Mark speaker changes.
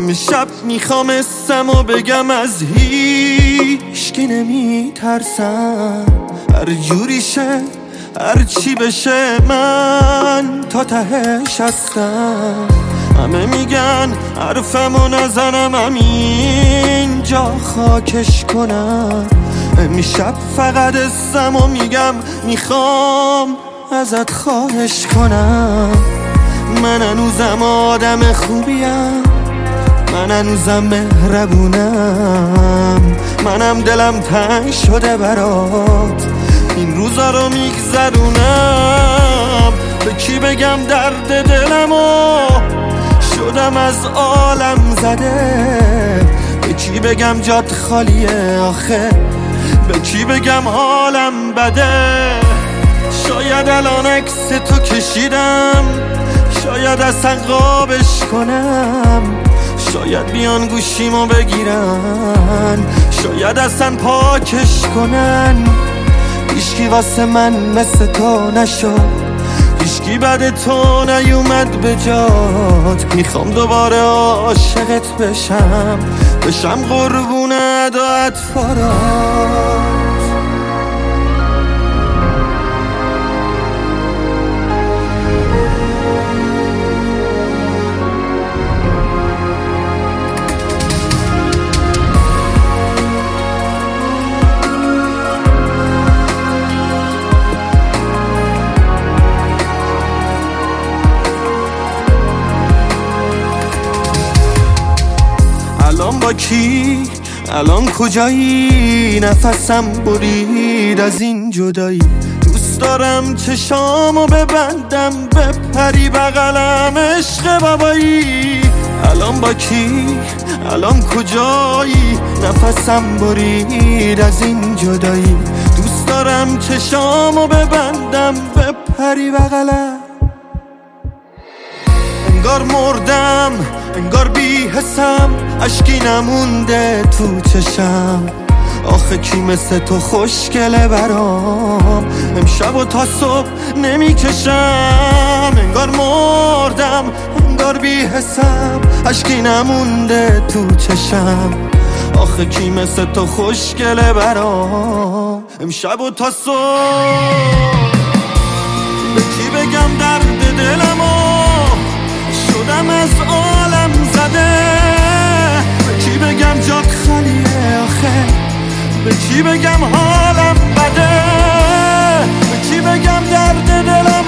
Speaker 1: امشب میخوام اسمو بگم از هیچکی نمیترسم، هر جوری شه هر چی بشه من تا تهش هستم. همه میگن حرفمو نزنم همینجا خاکش کنم، امشب فقط اسمو میگم میخوام ازت خواهش کنم. من هنوزم آدم خوبیم، من هنوزم مهربونم، منم دلم تنگ شده برات این روزا رو میگذرونم. به کی بگم درد دلمو شدم از عالم زده، به کی بگم جات خالیه آخه، به کی بگم حالم بده. شاید الان عکس تو کشیدم، شاید اصلا قابش کنم، شاید بیان گوشیمو بگیرن، شاید اصلا پاکش کنن. هیچکی واسه من مثل تو نشد، هیچکی بعد تو نیومد به جات. میخوام دوباره عاشقت بشم قربون ادات فارات. الان با کی؟ الان کجایی؟ نفسم برید از این جدایی. دوست دارم چشامو ببندم بپری بغلم عشق بابایی. الان با کی؟ الان کجایی؟ نفسم برید از این جدایی. دوست دارم چشامو ببندم بپری بغلم. انگار مردم، انگار بی حسم، اشکی نمونده تو چشم. آخه کی مثل تو خوشگله برام، امشب و تا صبح نمیکشم. انگار مردم، انگار بی حسم، اشکی نمونده تو چشم. آخه کی مثل تو خوشگله برام، امشب و تا صبح. به کی بگم درد دلمو شدم از عالم زده، به کی بگم جات خالیه آخه، به کی بگم حالم بده، به کی بگم درد دلم